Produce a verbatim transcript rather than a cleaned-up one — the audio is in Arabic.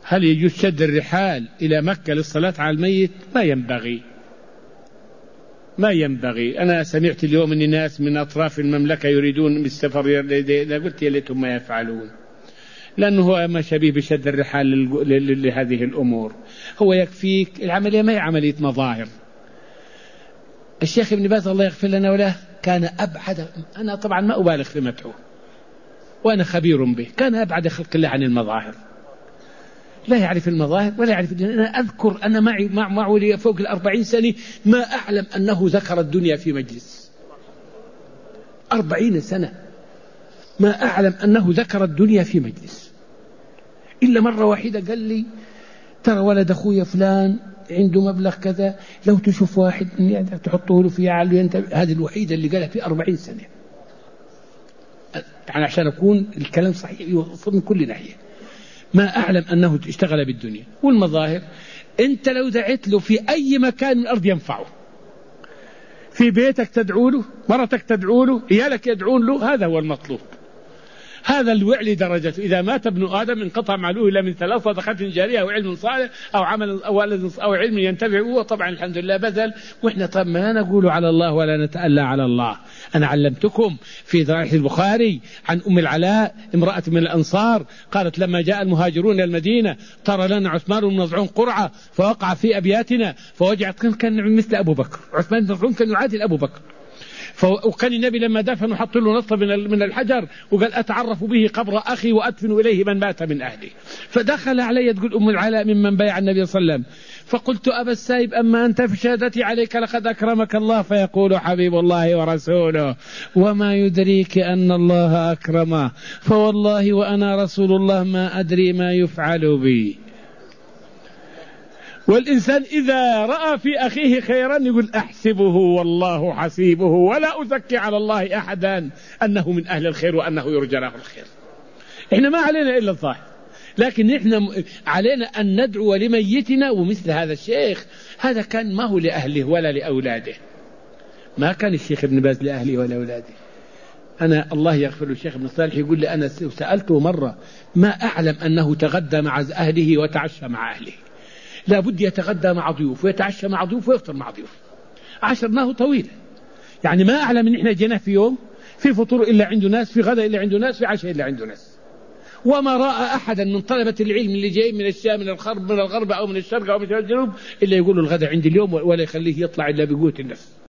هل يجوز شد الرحال إلى مكة للصلاة على الميت؟ ما ينبغي، ما ينبغي. أنا سمعت اليوم أن ناس من أطراف المملكة يريدون بالسفر، قلت يا ليتهم ما يفعلون، لأنه هو ما شبيه بشد الرحال لهذه الأمور. هو يكفيك العملية ما هي عملية مظاهر. الشيخ ابن باز الله يغفر لنا وله كان أبعد، أنا طبعا ما أبالغ في مدحه وأنا خبير به، كان أبعد خلق الله عن المظاهر، لا يعرف المظاهر ولا يعرف الدنيا. أنا أذكر أنا معي مع معولي فوق الأربعين سنة ما أعلم أنه ذكر الدنيا في مجلس، أربعين سنة ما أعلم أنه ذكر الدنيا في مجلس إلا مرة واحدة قال لي ترى ولد أخوي فلان عنده مبلغ كذا، لو تشوف واحد تحطه له في عالي. هذه الوحيدة اللي قالها في أربعين سنة، يعني عشان أكون الكلام صحيح يوصل من كل ناحية. ما أعلم أنه اشتغل بالدنيا. والمظاهر أنت لو دعيت له في أي مكان من الأرض ينفعه، في بيتك تدعو له، مرتك تدعو له، عيالك يدعون له، هذا هو المطلوب. هذا الوعل درجته. إذا مات ابن آدم انقطع عمله إلا من ثلاث: صدقة جارية أو علم صالح أو عمل أو ولد أو علم ينتفع. هو طبعا الحمد لله بذل، وإحنا طبعا ما نقول على الله ولا نتألى على الله. أنا علمتكم في صحيح البخاري عن أم العلاء امرأة من الأنصار قالت لما جاء المهاجرون إلى المدينة ترى لنا عثمان بن مظعون قرعة فوقع في أبياتنا فوجعت، كان مثل أبو بكر. عثمان بن مظعون كان يعادل أبو بكر، وكان النبي لما دفن حط له نصب من الحجر وقال أتعرف به قبر أخي وأدفن إليه من مات من أهلي. فدخل علي تقول أم العلاء ممن بايع النبي صلى الله عليه وسلم، فقلت أبا السائب أما أنت في شهادتي عليك لقد أكرمك الله، فيقول حبيب الله ورسوله وما يدريك أن الله أكرمه، فوالله وأنا رسول الله ما أدري ما يفعل بي. والإنسان إذا رأى في أخيه خيرا يقول أحسبه والله حسيبه ولا أزكي على الله أحدا أنه من أهل الخير وأنه يرجى له الخير. إحنا ما علينا إلا الظاهر، لكن إحنا علينا أن ندعو لميتنا. ومثل هذا الشيخ هذا كان ما هو لأهله ولا لأولاده، ما كان الشيخ ابن باز لأهله ولا أولاده. أنا الله يغفر له الشيخ ابن صالح يقول لي أنا سألته مرة ما أعلم أنه تغدى مع أهله وتعشى مع أهله. لا بد يتغدى مع ضيوف ويتعشى مع ضيوف ويفطر مع ضيوف. عشرناه طويلا، يعني ما أعلم من إحنا جينا في يوم في فطور إلا عنده ناس، في غدا إلا عنده ناس، في عشاء إلا عنده ناس. وما رأى أحدا من طلبة العلم اللي جاي من الشام من الغرب من الغرب أو من الشرق أو من الجنوب إلا يقولوا الغدا عندي اليوم، ولا يخليه يطلع إلا بقوة النفس.